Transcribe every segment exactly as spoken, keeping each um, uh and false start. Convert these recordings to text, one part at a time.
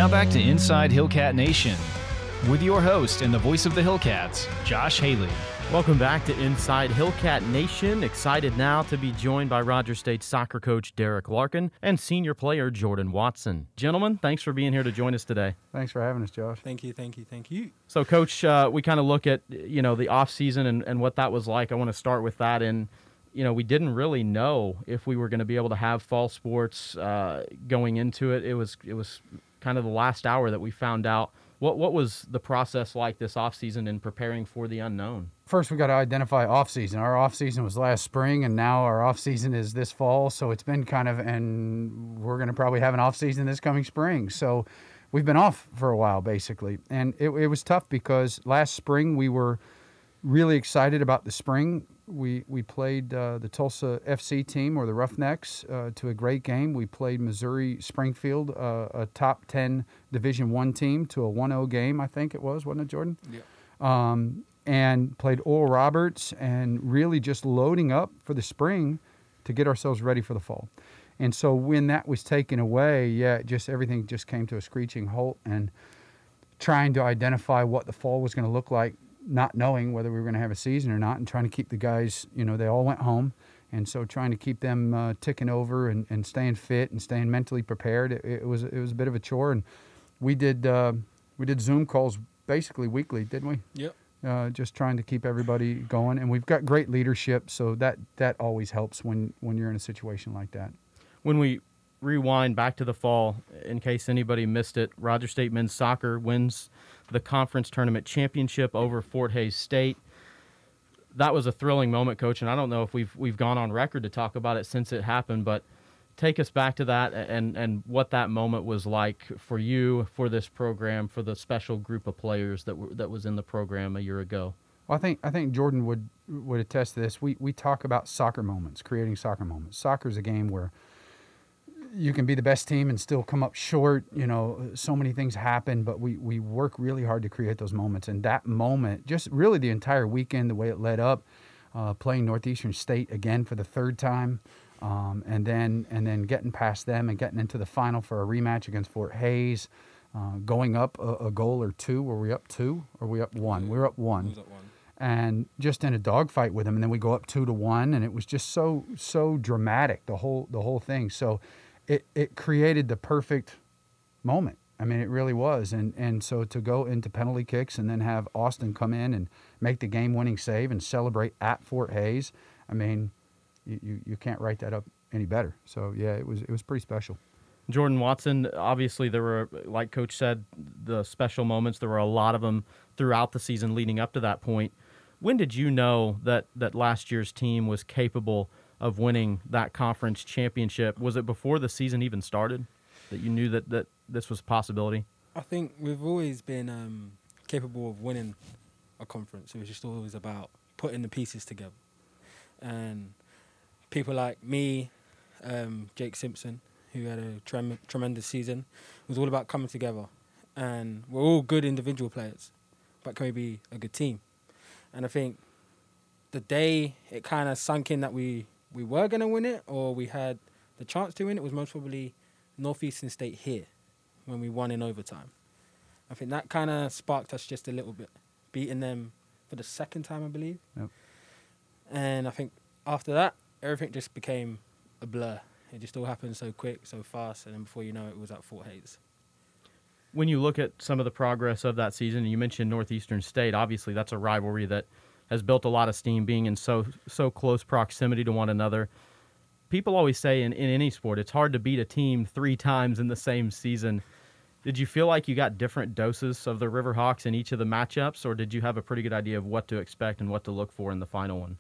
Now back to Inside Hillcat Nation with your host and the voice of the Hillcats, Josh Haley. Welcome back to Inside Hillcat Nation. Excited now to be joined by Rogers State soccer coach Derek Larkin and senior player Jordan Watson. Gentlemen, thanks for being here to join us today. Thanks for having us, Josh. Thank you, thank you, thank you. So, Coach, uh, we kind of look at, you know, the off-season and, and what that was like. I want to start with that. And, you know, we didn't really know if we were going to be able to have fall sports uh, going into it. It was it was kind of the last hour that we found out. What what was the process like this off-season in preparing for the unknown? First, we got to identify off-season. Our off-season was last spring, and now our off-season is this fall. So it's been kind of, and we're going to probably have an off-season this coming spring. So we've been off for a while, basically. And it, it was tough because last spring we were really excited about the spring. We we played uh, the Tulsa F C team, or the Roughnecks, uh, to a great game. We played Missouri Springfield, uh, a top ten Division One team, to a one oh game, I think it was, wasn't it, Jordan? Yeah. Um, and played Oral Roberts, and really just loading up for the spring to get ourselves ready for the fall. And so when that was taken away, yeah, just everything just came to a screeching halt, and trying to identify what the fall was going to look like, not knowing whether we were going to have a season or not, and trying to keep the guys, you know, they all went home. And so trying to keep them uh, ticking over and, and staying fit and staying mentally prepared, it, it was it was a bit of a chore. And we did uh, we did Zoom calls basically weekly, didn't we? Yep. Uh, just trying to keep everybody going. And we've got great leadership, so that, that always helps when, when you're in a situation like that. When we rewind back to the fall, in case anybody missed it, Rogers State men's soccer wins the conference tournament championship over Fort Hays State. That was a thrilling moment, Coach, and I don't know if we've we've gone on record to talk about it since it happened, but take us back to that and, and what that moment was like for you, for this program, for the special group of players that were, that was in the program a year ago. Well, I think I think Jordan would would attest to this. We we talk about soccer moments, creating soccer moments. Soccer is a game where you can be the best team and still come up short. You know, so many things happen, but we, we work really hard to create those moments. And that moment, just really the entire weekend, the way it led up, uh, playing Northeastern State again for the third time, um, and then and then getting past them and getting into the final for a rematch against Fort Hays, uh, going up a, a goal or two. Were we up two or were we up one? Yeah, we were up one. we was up one. And just in a dogfight with them, and then we go up two to one, and it was just so so dramatic, the whole the whole thing. So It it created the perfect moment. I mean, it really was. And and so to go into penalty kicks and then have Austin come in and make the game-winning save and celebrate at Fort Hays, I mean, you, you, you can't write that up any better. So, yeah, it was it was pretty special. Jordan Watson, obviously there were, like Coach said, the special moments. There were a lot of them throughout the season leading up to that point. When did you know that, that last year's team was capable of winning that conference championship? Was it before the season even started that you knew that, that this was a possibility? I think we've always been um, capable of winning a conference. It was just always about putting the pieces together. And people like me, um, Jake Simpson, who had a trem- tremendous season, it was all about coming together. And we're all good individual players, but can we be a good team? And I think the day it kind of sunk in that we we were going to win it, or we had the chance to win it, was most probably Northeastern State here when we won in overtime. I think that kind of sparked us just a little bit, beating them for the second time, I believe. Yep. And I think after that, everything just became a blur. It just all happened so quick, so fast, and then before you know it, it was at Fort Hays. When you look at some of the progress of that season, and you mentioned Northeastern State, obviously that's a rivalry that has built a lot of steam, being in so so close proximity to one another. People always say in, in any sport, it's hard to beat a team three times in the same season. Did you feel like you got different doses of the Riverhawks in each of the matchups, or did you have a pretty good idea of what to expect and what to look for in the final one?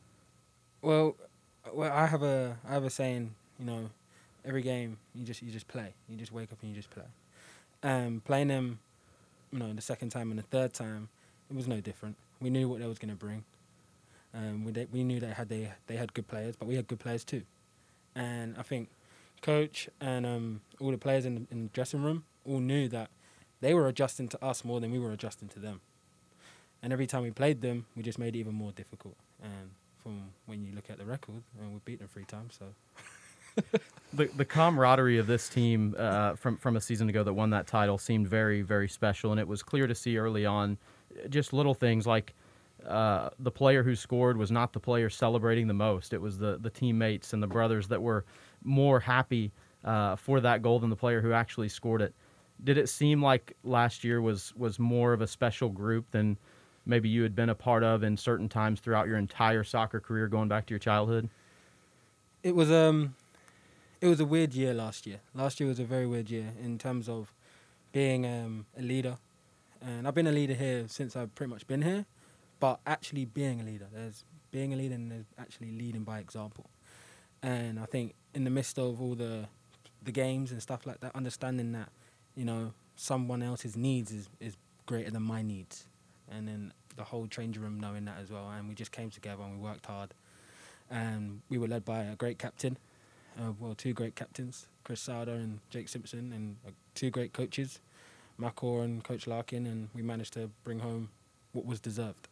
Well, well, I have a I have a saying, you know, every game you just you just play, you just wake up and you just play. Um, playing them, you know, the second time and the third time, it was no different. We knew what they was going to bring. Um, we, we knew they had they they had good players, but we had good players too. And I think coach and um, all the players in the, in the dressing room all knew that they were adjusting to us more than we were adjusting to them. And every time we played them, we just made it even more difficult. And from when you look at the record, and we beat them three times, so The the camaraderie of this team uh, from from a season ago that won that title seemed very, very special, and it was clear to see early on just little things like uh, the player who scored was not the player celebrating the most. It was the, the teammates and the brothers that were more happy uh, for that goal than the player who actually scored it. Did it seem like last year was, was more of a special group than maybe you had been a part of in certain times throughout your entire soccer career going back to your childhood? It was um, it was a weird year last year. Last year was a very weird year in terms of being um, a leader. And I've been a leader here since I've pretty much been here, but actually being a leader. There's being a leader and there's actually leading by example. And I think in the midst of all the the games and stuff like that, understanding that, you know, someone else's needs is, is greater than my needs. And then the whole changing room knowing that as well. And we just came together and we worked hard. And we were led by a great captain, uh, well, two great captains, Chris Sauder and Jake Simpson, and uh, two great coaches, Macor and Coach Larkin, and we managed to bring home what was deserved.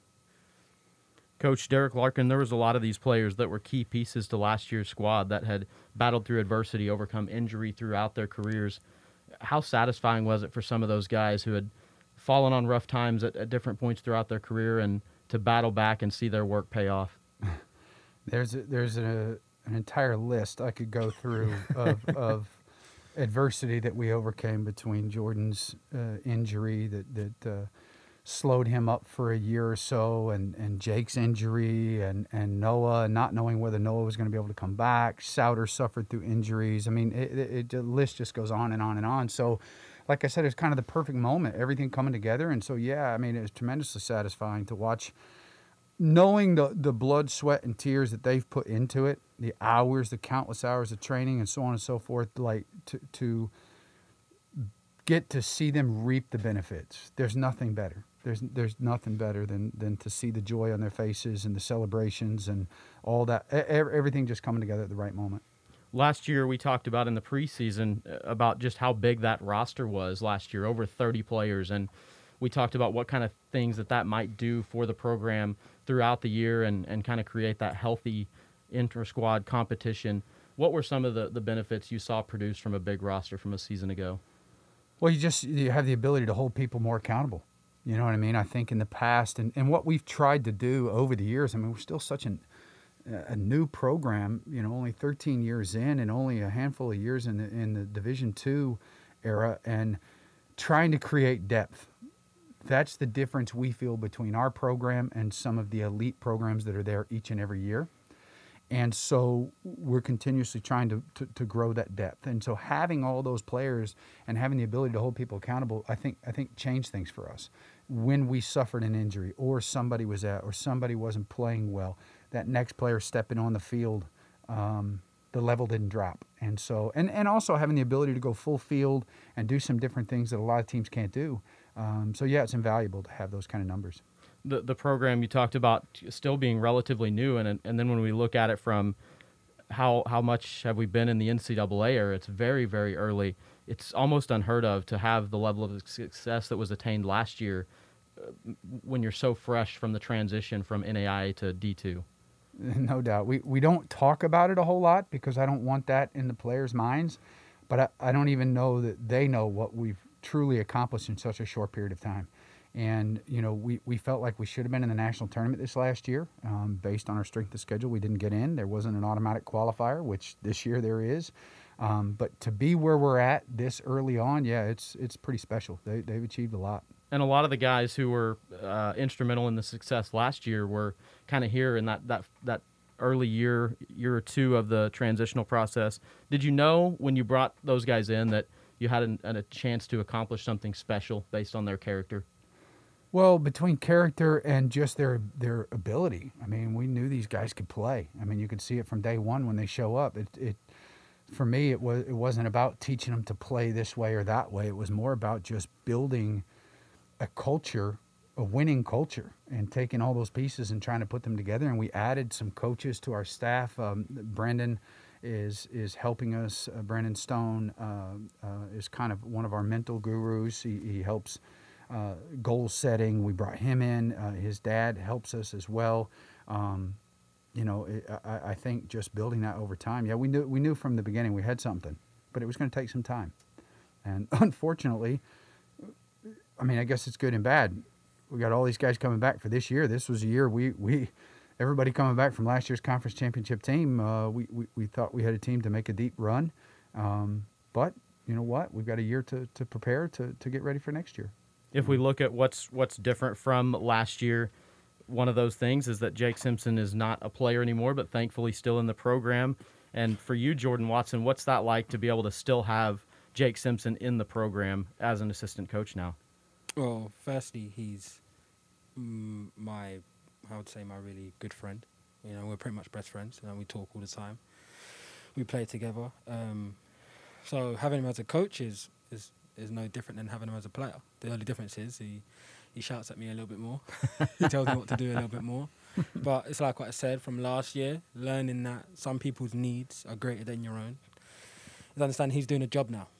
Coach Derek Larkin, there was a lot of these players that were key pieces to last year's squad that had battled through adversity, overcome injury throughout their careers. How satisfying was it for some of those guys who had fallen on rough times at, at different points throughout their career and to battle back and see their work pay off? There's a, there's a, an entire list I could go through of, of adversity that we overcame between Jordan's uh, injury that that uh, slowed him up for a year or so, and, and Jake's injury, and, and Noah not knowing whether Noah was going to be able to come back. Sauter suffered through injuries. I mean, it, it, it, the list just goes on and on and on. So, like I said, it's kind of the perfect moment, everything coming together. And so, yeah, I mean, it was tremendously satisfying to watch, knowing the, the blood, sweat, and tears that they've put into it, the hours, the countless hours of training and so on and so forth, like to, to get to see them reap the benefits. There's nothing better. There's there's nothing better than, than to see the joy on their faces and the celebrations and all that, everything just coming together at the right moment. Last year, we talked about in the preseason about just how big that roster was last year, over thirty players, and we talked about what kind of things that that might do for the program throughout the year and, and kind of create that healthy inter-squad competition. What were some of the, the benefits you saw produced from a big roster from a season ago? Well, you just you have the ability to hold people more accountable. You know what I mean? I think in the past, and, and what we've tried to do over the years, I mean, we're still such an, a new program, you know, only thirteen years in and only a handful of years in the, in the Division two era, and trying to create depth. That's the difference we feel between our program and some of the elite programs that are there each and every year. And so we're continuously trying to, to, to grow that depth. And so having all those players and having the ability to hold people accountable, I think I think changed things for us. When we suffered an injury or somebody was out or somebody wasn't playing well, that next player stepping on the field, um, the level didn't drop. And so and, and also having the ability to go full field and do some different things that a lot of teams can't do. Um, so, yeah, it's invaluable to have those kind of numbers. The the program you talked about still being relatively new, and and then when we look at it from how how much have we been in the N C double A era, it's very, very early. It's almost unheard of to have the level of success that was attained last year uh, when you're so fresh from the transition from N A I A to D two. No doubt. We we don't talk about it a whole lot because I don't want that in the players' minds, but I, I don't even know that they know what we've truly accomplished in such a short period of time. And, you know, we, we felt like we should have been in the national tournament this last year. Um, based on our strength of schedule, we didn't get in. There wasn't an automatic qualifier, which this year there is. Um, but to be where we're at this early on, yeah, it's it's pretty special. They, they've achieved a lot. And a lot of the guys who were uh, instrumental in the success last year were kind of here in that, that, that early year, year or two of the transitional process. Did you know when you brought those guys in that you had an, a chance to accomplish something special based on their character? Well, between character and just their their ability. I mean, we knew these guys could play. I mean, you could see it from day one when they show up. It, it for me, it was it wasn't about teaching them to play this way or that way. It was more about just building a culture, a winning culture, and taking all those pieces and trying to put them together. And we added some coaches to our staff. Um, Brendan is is helping us. Uh, Brandon Stone uh, uh, is kind of one of our mental gurus. He, he helps. Uh, goal setting. We brought him in. Uh, his dad helps us as well. Um, you know, it, I, I think just building that over time. Yeah, we knew we knew from the beginning we had something, but it was going to take some time. And unfortunately, I mean, I guess it's good and bad. We got all these guys coming back for this year. This was a year we, we everybody coming back from last year's conference championship team. Uh, we, we, we thought we had a team to make a deep run. Um, but you know what? We've got a year to, to prepare to, to get ready for next year. If we look at what's what's different from last year, one of those things is that Jake Simpson is not a player anymore, but thankfully still in the program. And for you, Jordan Watson, what's that like to be able to still have Jake Simpson in the program as an assistant coach now? Well, firstly, he's mm, my, I would say, my really good friend. You know, we're pretty much best friends, and we talk all the time. We play together. Um, so having him as a coach is, is is no different than having him as a player. The only difference is he, he shouts at me a little bit more. He tells me what to do a little bit more. But it's like what I said from last year, learning that some people's needs are greater than your own. Is understand he's doing a job now,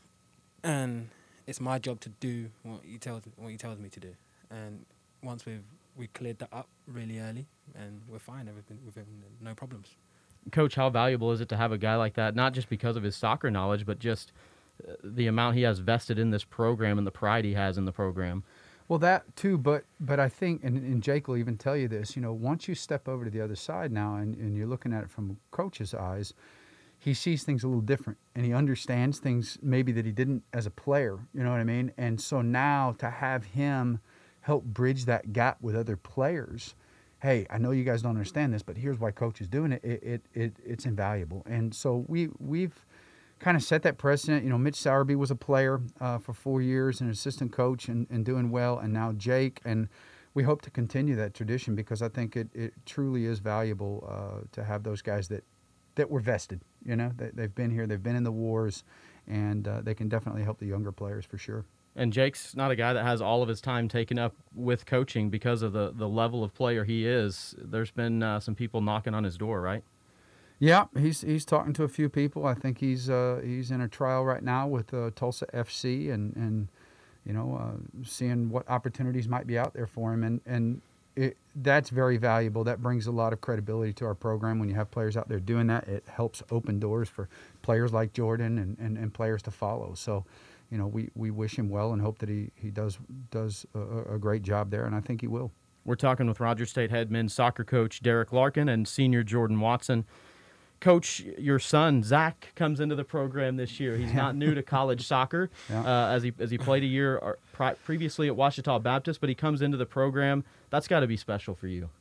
and it's my job to do what he tells what he tells me to do. And once we've we cleared that up really early, and we're fine. Everything with him, no problems. Coach, how valuable is it to have a guy like that? Not just because of his soccer knowledge, but just the amount he has vested in this program and the pride he has in the program. Well, that too, but but I think, and, and Jake will even tell you this, you know, once you step over to the other side now and, and you're looking at it from a coach's eyes, he sees things a little different, and he understands things maybe that he didn't as a player, you know what I mean? And so now to have him help bridge that gap with other players, hey, I know you guys don't understand this, but here's why coach is doing it, it, it, it it's invaluable. And so we, we've kind of set that precedent. You know, Mitch Sowerby was a player uh, for four years, an assistant coach, and, and doing well, and now Jake. And we hope to continue that tradition because I think it, it truly is valuable uh, to have those guys that, that were vested. You know, they, they've been here, they've been in the wars, and uh, they can definitely help the younger players for sure. And Jake's not a guy that has all of his time taken up with coaching because of the, the level of player he is. There's been uh, some people knocking on his door, right? Yeah, he's he's talking to a few people. I think he's uh, he's in a trial right now with uh, Tulsa F C, and and you know uh, seeing what opportunities might be out there for him, and and it, that's very valuable. That brings a lot of credibility to our program when you have players out there doing that. It helps open doors for players like Jordan and, and, and players to follow. So, you know, we, we wish him well and hope that he he does does a, a great job there, and I think he will. We're talking with Rogers State head men's soccer coach Derek Larkin and senior Jordan Watson. Coach, your son Zach comes into the program this year. He's not new to college soccer, Yeah. uh, as he as he played a year or pri- previously at Ouachita Baptist, but he comes into the program. That's got to be special for you.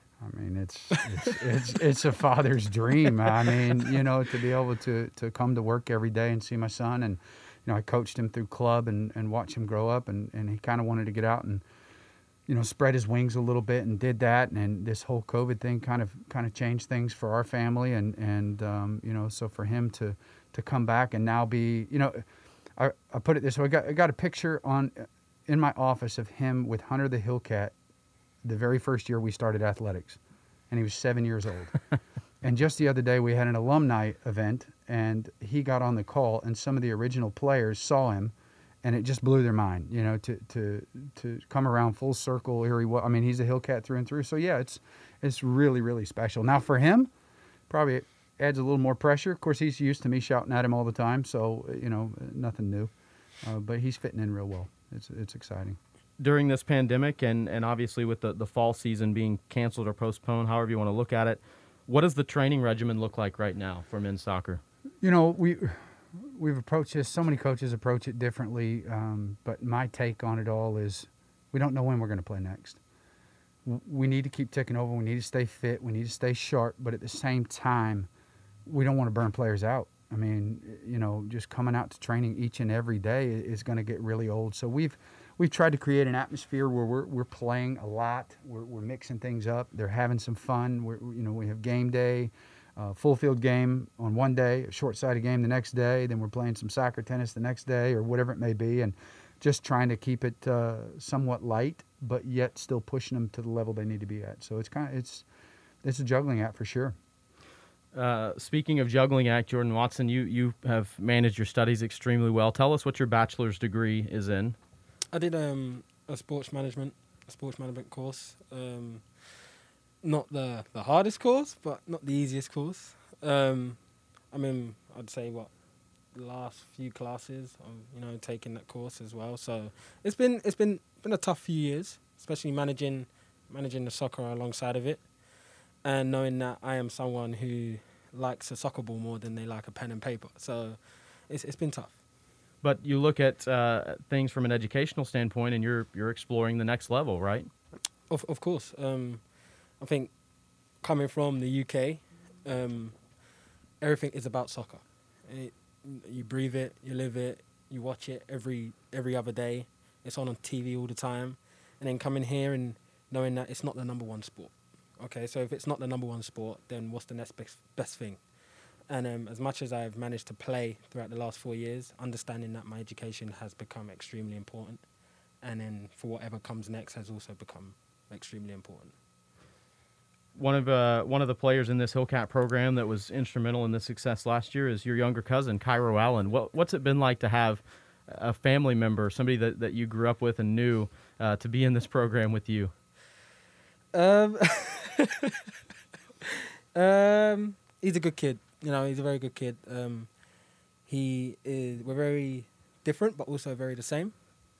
I mean, it's it's, it's it's a father's dream. I mean, you know, to be able to to come to work every day and see my son, and you know, I coached him through club and, and watched him grow up, and, and he kind of wanted to get out and, you know, spread his wings a little bit, and did that. And, and this whole COVID thing kind of kind of changed things for our family, and and um, you know, so for him to to come back and now be, you know, I, I put it this way: I got I got a picture on in my office of him with Hunter the Hillcat the very first year we started athletics, and he was seven years old. And just the other day we had an alumni event, and he got on the call, and some of the original players saw him, and it just blew their mind, you know, to to to come around full circle. Here he was. I mean, he's a Hillcat through and through. So yeah, it's it's really really special. Now for him, probably adds a little more pressure. Of course, he's used to me shouting at him all the time, so you know, nothing new. Uh, but he's fitting in real well. It's it's exciting. During this pandemic, and, and obviously with the, the fall season being canceled or postponed, however you want to look at it, what does the training regimen look like right now for men's soccer? You know, we we've approached this. So many coaches approach it differently, um, but my take on it all is we don't know when we're going to play next. We need to keep ticking over. We need to stay fit. We need to stay sharp. But at the same time, we don't want to burn players out. I mean, you know, just coming out to training each and every day is going to get really old. So we've we've tried to create an atmosphere where we're we're playing a lot. We're we're mixing things up. They're having some fun. We're, you know, we have game day, uh, full field game on one day, a short sided game the next day. Then we're playing some soccer, tennis the next day, or whatever it may be, and just trying to keep it uh, somewhat light, but yet still pushing them to the level they need to be at. So it's kind of it's it's a juggling act for sure. Uh, speaking of juggling act, Jordan Watson, you, you have managed your studies extremely well. Tell us what your bachelor's degree is in. I did um, a sports management, a sports management course. Um, not the, the hardest course, but not the easiest course. Um, I mean, I'd say what the last few classes, I'm, you know, taking that course as well. So it's been it's been been a tough few years, especially managing managing the soccer alongside of it, and knowing that I am someone who likes a soccer ball more than they like a pen and paper. So it's it's been tough. But you look at uh, things from an educational standpoint, and you're you're exploring the next level, right? Of of course. Um, I think coming from the U K, um, everything is about soccer. It, you breathe it, you live it, you watch it every every other day. It's on on T V all the time. And then coming here and knowing that it's not the number one sport. Okay, so if it's not the number one sport, then what's the next best, best thing? And um, as much as I've managed to play throughout the last four years, understanding that my education has become extremely important. And then for whatever comes next has also become extremely important. One of uh, one of the players in this Hillcat program that was instrumental in the success last year is your younger cousin, Cairo Allen. What, what's it been like to have a family member, somebody that, that you grew up with and knew, uh, to be in this program with you? Um, um, he's a good kid. You know, he's a very good kid. Um, he is. We're very different, but also very the same.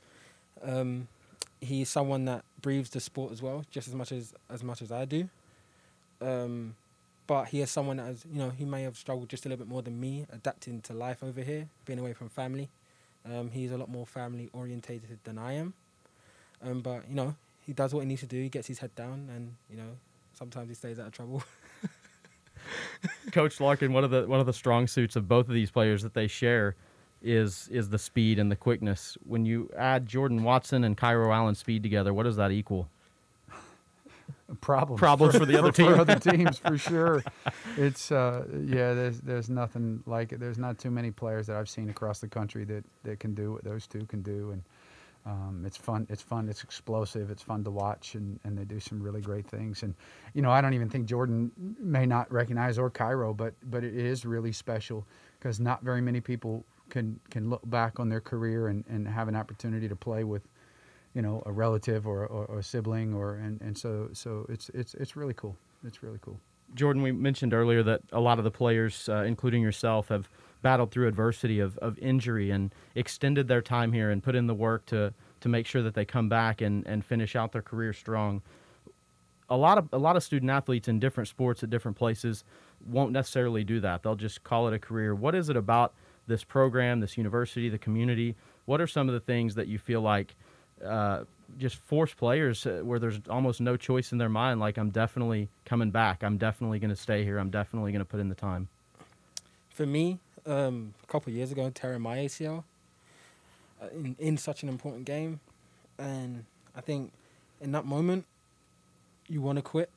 Um, he's someone that breathes the sport as well, just as much as as much as I do. Um, but he is someone that has, you know, he may have struggled just a little bit more than me, adapting to life over here, being away from family. Um, he's a lot more family orientated than I am. Um, but, you know, he does what he needs to do. He gets his head down and, you know, sometimes he stays out of trouble. Coach Larkin, one of the one of the strong suits of both of these players that they share is is the speed and the quickness. When you add Jordan Watson and Cairo Allen's speed together, what does that equal? Problems. Problems for, for the other team. For other teams, for sure. It's uh, yeah. There's there's nothing like it. There's not too many players that I've seen across the country that, that can do what those two can do, and um, it's fun. It's fun. It's explosive. It's fun to watch, and, and they do some really great things. And you know, I don't even think Jordan may not recognize or Cairo, but but it is really special because not very many people can can look back on their career and, and have an opportunity to play with, you know, a relative or, or, or a sibling, or and, and so so it's it's it's really cool. It's really cool. Jordan, we mentioned earlier that a lot of the players, uh, including yourself, have battled through adversity of, of injury and extended their time here and put in the work to to make sure that they come back and, and finish out their career strong. A lot of a lot of student athletes in different sports at different places won't necessarily do that. They'll just call it a career. What is it about this program, this university, the community? What are some of the things that you feel like uh, just force players uh, where there's almost no choice in their mind, like, I'm definitely coming back, I'm definitely going to stay here, I'm definitely going to put in the time? For me, um, a couple of years ago, tearing my A C L uh, in, in such an important game, and I think in that moment, you want to quit.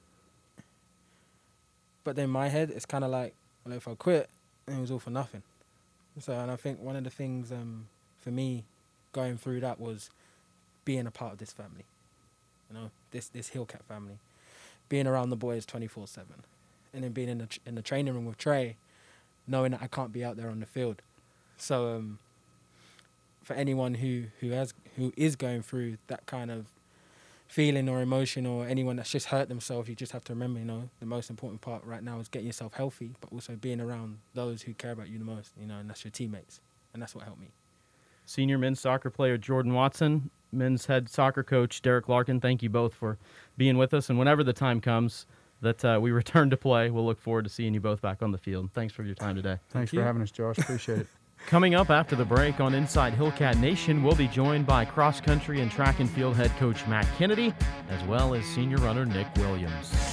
But then in my head, it's kind of like, well, if I quit, then it was all for nothing. So, and I think one of the things um, for me going through that was being a part of this family, you know, this this Hillcat family, being around the boys twenty-four seven, and then being in the tr- in the training room with Trey, knowing that I can't be out there on the field. So, um, for anyone who who has who is going through that kind of feeling or emotion, or anyone that's just hurt themselves, you just have to remember, you know, the most important part right now is getting yourself healthy, but also being around those who care about you the most, you know, and that's your teammates, and that's what helped me. Senior men's soccer player Jordan Watson, men's head soccer coach Derek Larkin, thank you both for being with us. And whenever the time comes that uh, we return to play, we'll look forward to seeing you both back on the field. Thanks for your time today. Thanks Thank you. for having us, Josh. Appreciate it. Coming up after the break on Inside Hillcat Nation, we'll be joined by cross country and track and field head coach Matt Kennedy, as well as senior runner Nick Williams.